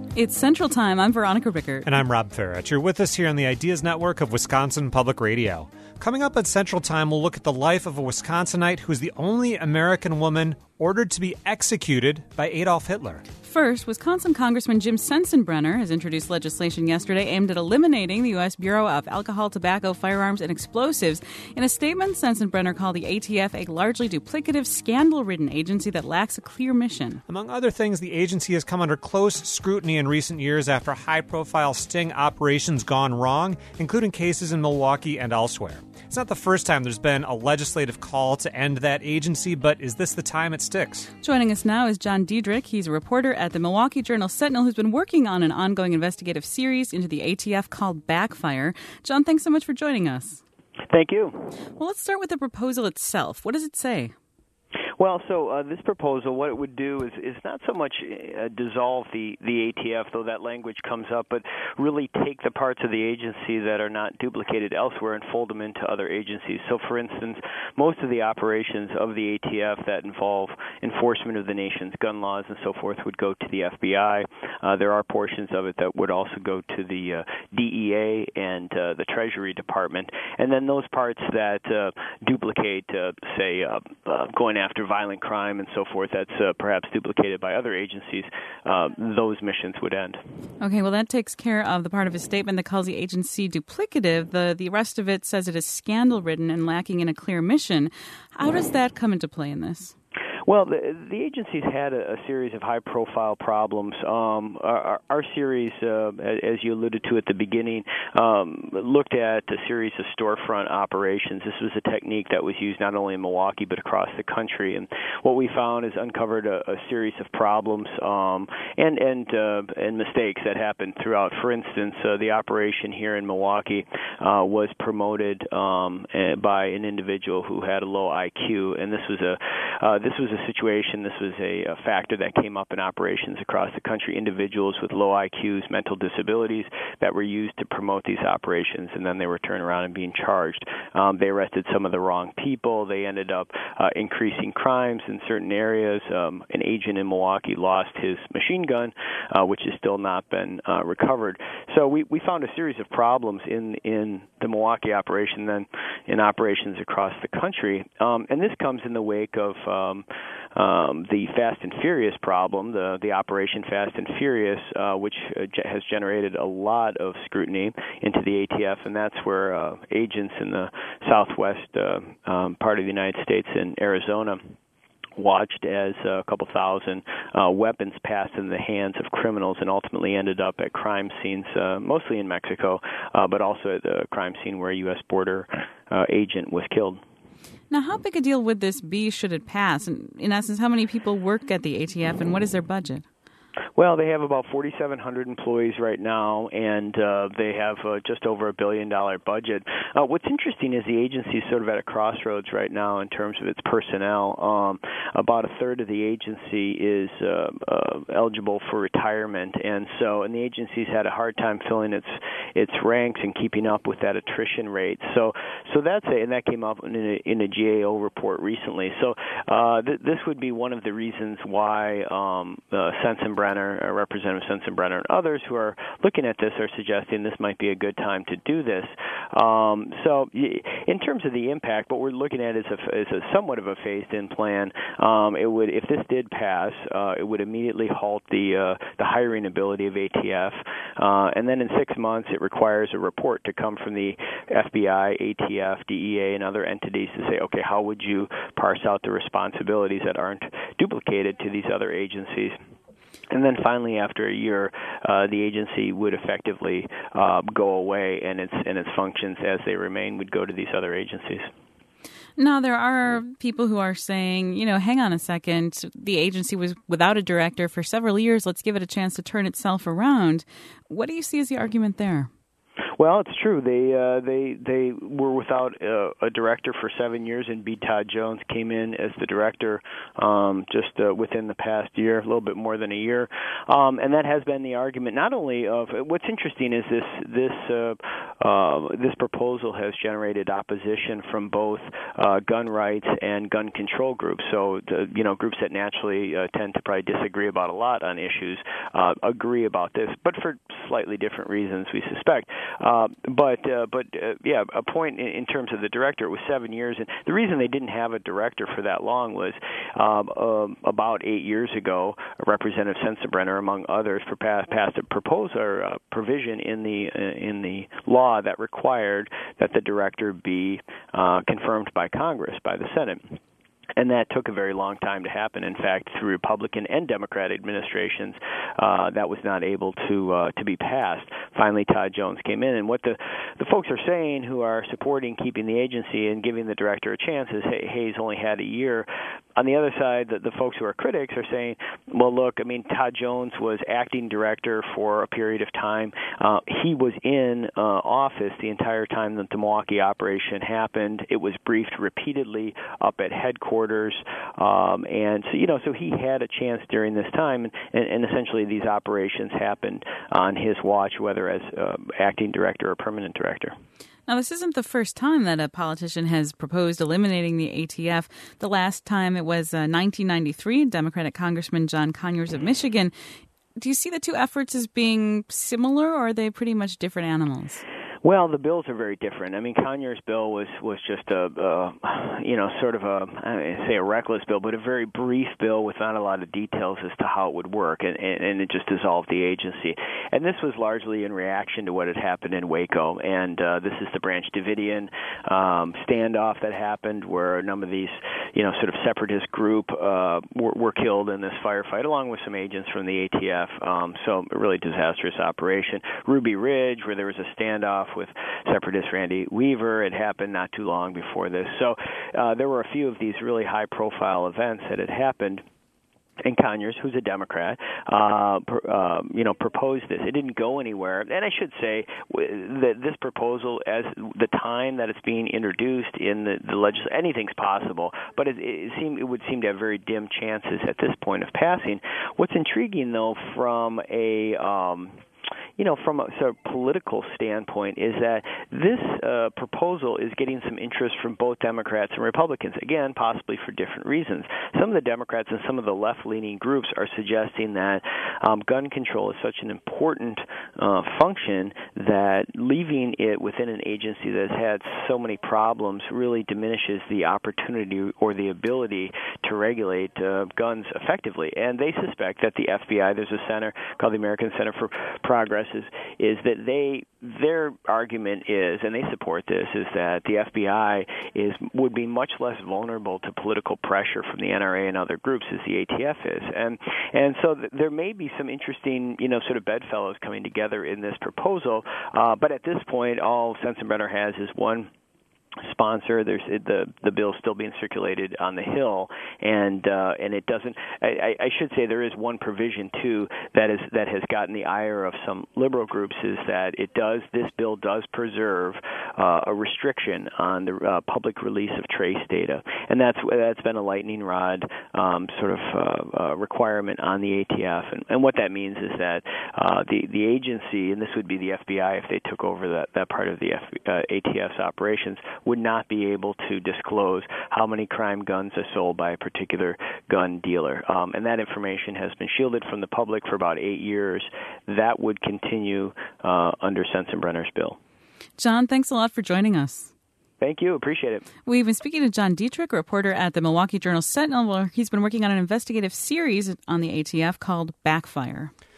It's Central Time. I'm Veronica Rickert. And I'm Rob Farrett. You're with us here on the Ideas Network of Wisconsin Public Radio. Coming up at Central Time, we'll look at the life of a Wisconsinite who is the only American woman ordered to be executed by Adolf Hitler. First, Wisconsin Congressman Jim Sensenbrenner has introduced legislation yesterday aimed at eliminating the U.S. Bureau of Alcohol, Tobacco, Firearms, and Explosives. In a statement, Sensenbrenner called the ATF a largely duplicative, scandal-ridden agency that lacks a clear mission. Among other things, the agency has come under close scrutiny in recent years after high-profile sting operations gone wrong, including cases in Milwaukee and elsewhere. It's not the first time there's been a legislative call to end that agency, but is this the time it sticks? Joining us now is John Diedrich. He's a reporter at the Milwaukee Journal-Sentinel who's been working on an ongoing investigative series into the ATF called Backfire. John, thanks so much for joining us. Thank you. Well, let's start with the proposal itself. What does it say? Well, so this proposal, what it would do is not so much dissolve the ATF, though that language comes up, but really take the parts of the agency that are not duplicated elsewhere and fold them into other agencies. So, for instance, most of the operations of the ATF that involve enforcement of the nation's gun laws and so forth would go to the FBI. There are portions of it that would also go to the DEA and the Treasury Department. And then those parts that duplicate, say, going after violent crime and so forth, that's perhaps duplicated by other agencies, those missions would end. Okay, well, that takes care of the part of his statement that calls the agency duplicative. The rest of it says it is scandal-ridden and lacking in a clear mission. How does that come into play in this? Well, the agency's had a series of high-profile problems. Our series, as you alluded to at the beginning, looked at a series of storefront operations. This was a technique that was used not only in Milwaukee but across the country. And what we found is uncovered a series of problems and mistakes that happened throughout. For instance, the operation here in Milwaukee was promoted by an individual who had a low IQ, and this was a situation, this was a factor that came up in operations across the country, individuals with low IQs, mental disabilities that were used to promote these operations, and then they were turned around and being charged. They arrested some of the wrong people. They ended up increasing crimes in certain areas. An agent in Milwaukee lost his machine gun, which has still not been recovered. So we found a series of problems in the Milwaukee operation, then in operations across the country. And this comes in the wake of the Fast and Furious problem, the Operation Fast and Furious, which has generated a lot of scrutiny into the ATF, and that's where agents in the southwest part of the United States in Arizona watched as a couple thousand weapons passed in the hands of criminals and ultimately ended up at crime scenes, mostly in Mexico, but also at the crime scene where a U.S. border agent was killed. Now, how big a deal would this be should it pass? And in essence, how many people work at the ATF, and what is their budget? Well, they have about 4,700 employees right now, and they have just over $1 billion budget. What's interesting is the agency is sort of at a crossroads right now in terms of its personnel. About a third of the agency is eligible for retirement, and the agency's had a hard time filling its ranks and keeping up with that attrition rate. So that's it, and that came up in a GAO report recently. So this would be one of the reasons why Sensenbrenner, Representative Sensenbrenner, and others who are looking at this are suggesting this might be a good time to do this. So in terms of the impact, what we're looking at is a somewhat of a phased-in plan. It would, if this did pass, it would immediately halt the hiring ability of ATF, and then in 6 months it requires a report to come from the FBI, ATF, DEA, and other entities to say, okay, how would you parse out the responsibilities that aren't duplicated to these other agencies? And then finally, after a year, the agency would effectively go away, and its functions as they remain would go to these other agencies. Now, there are people who are saying, hang on a second, the agency was without a director for several years. Let's give it a chance to turn itself around. What do you see as the argument there? Well, it's true. They were without a director for 7 years, and B. Todd Jones came in as the director just within the past year, a little bit more than a year, and that has been the argument. Not only of what's interesting is this proposal has generated opposition from both gun rights and gun control groups. So groups that naturally tend to probably disagree about a lot on issues agree about this, but for slightly different reasons, we suspect. A point in terms of the director, it was 7 years, and the reason they didn't have a director for that long was about 8 years ago, Representative Sensenbrenner, among others, passed a provision in the law that required that the director be confirmed by Congress, by the Senate. And that took a very long time to happen. In fact, through Republican and Democrat administrations, that was not able to be passed. Finally, Todd Jones came in, and what the folks are saying who are supporting keeping the agency and giving the director a chance is, hey, he's only had a year. On the other side, the folks who are critics are saying, well, look, I mean, Todd Jones was acting director for a period of time. He was in office the entire time that the Milwaukee operation happened. It was briefed repeatedly up at headquarters, and so he had a chance during this time, and essentially these operations happened on his watch, whether as acting director or permanent director. Now, this isn't the first time that a politician has proposed eliminating the ATF. The last time it was 1993, Democratic Congressman John Conyers of Michigan. Do you see the two efforts as being similar, or are they pretty much different animals? Well, the bills are very different. I mean, Conyers' bill was just a reckless bill, but a very brief bill with not a lot of details as to how it would work, and it just dissolved the agency. And this was largely in reaction to what had happened in Waco, and this is the Branch Davidian standoff that happened, where a number of these, sort of separatist group were killed in this firefight, along with some agents from the ATF. So a really disastrous operation. Ruby Ridge, where there was a standoff with separatist Randy Weaver. It happened not too long before this. So there were a few of these really high-profile events that had happened. And Conyers, who's a Democrat, proposed this. It didn't go anywhere. And I should say that this proposal, as the time that it's being introduced in the legislature, anything's possible, but it would seem to have very dim chances at this point of passing. What's intriguing, though, from a sort of political standpoint, is that this proposal is getting some interest from both Democrats and Republicans, again, possibly for different reasons. Some of the Democrats and some of the left-leaning groups are suggesting that gun control is such an important function that leaving it within an agency that has had so many problems really diminishes the opportunity or the ability to regulate guns effectively. And they suspect that the FBI, there's a center called the American Center for Progress, is that their argument is, and they support this, is that the FBI would be much less vulnerable to political pressure from the NRA and other groups as the ATF is, and so there may be some interesting sort of bedfellows coming together in this proposal, but at this point all Sensenbrenner has is one sponsor. There's the bill still being circulated on the Hill, and it doesn't. I should say there is one provision too that has gotten the ire of some liberal groups, is that this bill does preserve a restriction on the public release of trace data, and that's been a lightning rod requirement on the ATF, and what that means is that the agency, and this would be the FBI if they took over that part of the ATF's operations, would not be able to disclose how many crime guns are sold by a particular gun dealer. And that information has been shielded from the public for about 8 years. That would continue under Sensenbrenner's bill. John, thanks a lot for joining us. Thank you. Appreciate it. We've been speaking to John Dietrich, a reporter at the Milwaukee Journal-Sentinel, where he's been working on an investigative series on the ATF called Backfire.